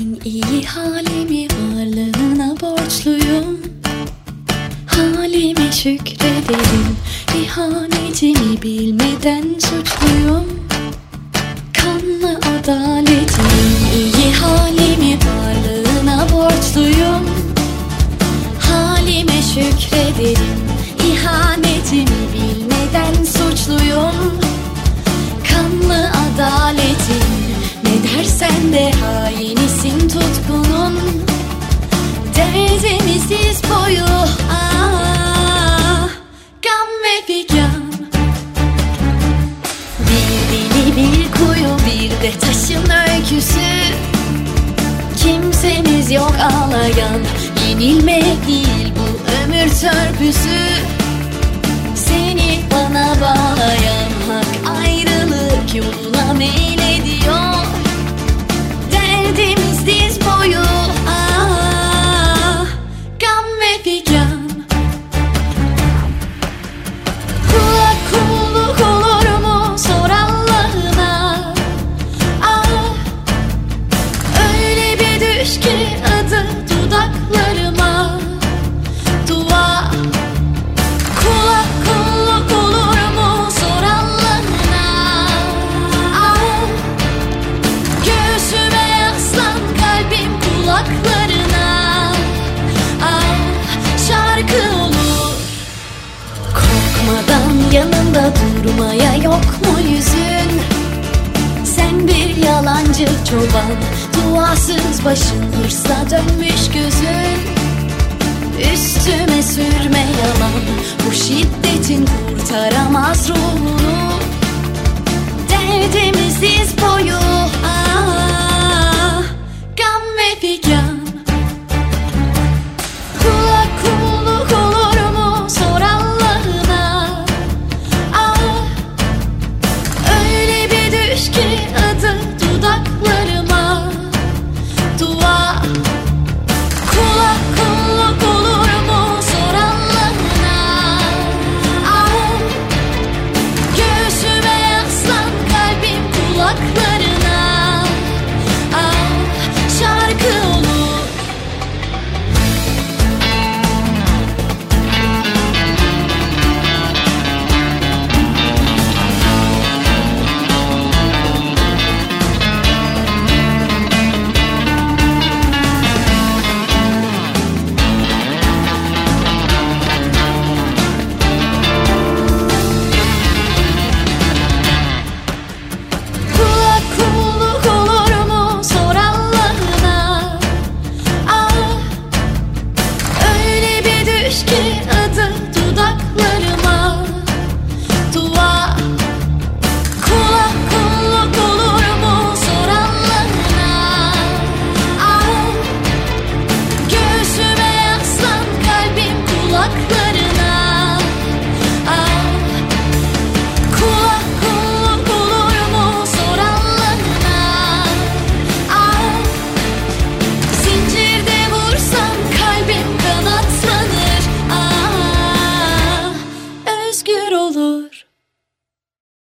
En iyi halimi varlığına borçluyum. Halime şükrederim. İhanetimi bilmeden suçluyum. Kanlı adaletin iyi halimi varlığına borçluyum. Halime şükrederim. İhanetimi bilmeden suçluyum. Kanlı adaletin ne dersen de hainisin tutkunun. Derdimiziz boyu gam ve figan. Bir deli bir kuyu bir de taşın öyküsü. Kimsemiz yok ağlayan, yenilmek değil bu ömür törpüsü. Seni bana bağlayan hak ayrılık yoluna meylediyor. Derdimiz diz boyu gam ve figan. Kula kulluk olur mu sor Allah'ına. Öyle bir düş ki adı dudaklarıma. Dua. Kula kulluk olur mu sor Allah'ına. Göğsüme yaslan kalbim kulaklarına. Şarkı olur. Korkmadan yanında durmaya yok mu yüzün? Sen bir yalancı çoban, duasız başın hırsla dönmüş gözün. Üstüme sürme yalan, bu şiddetin kurtaramaz ruhunu. Derdimiz diz boyu